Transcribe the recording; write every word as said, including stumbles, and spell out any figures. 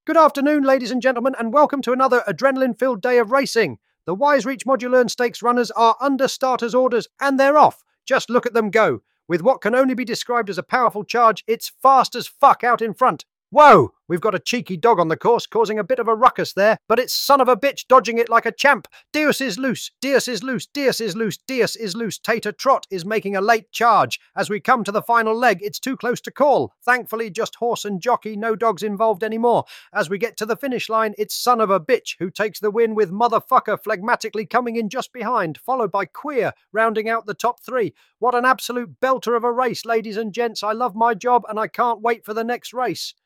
Good afternoon, ladies and gentlemen, and welcome to another adrenaline-filled day of racing. The Wise Reach Modulearn Stakes runners are under starters' orders, and they're off. Just look at them go. With what can only be described as a powerful charge, it's fast as fuck out in front. Whoa! We've got a cheeky dog on the course, causing a bit of a ruckus there, but it's son of a bitch dodging it like a champ. Deus is loose, Deus is loose, Deus is loose, Deus is loose. Tater Trot is making a late charge. As we come to the final leg, it's too close to call. Thankfully, just horse and jockey, no dogs involved anymore. As we get to the finish line, it's son of a bitch who takes the win, with motherfucker phlegmatically coming in just behind, followed by Queer rounding out the top three. What an absolute belter of a race, ladies and gents. I love my job and I can't wait for the next race.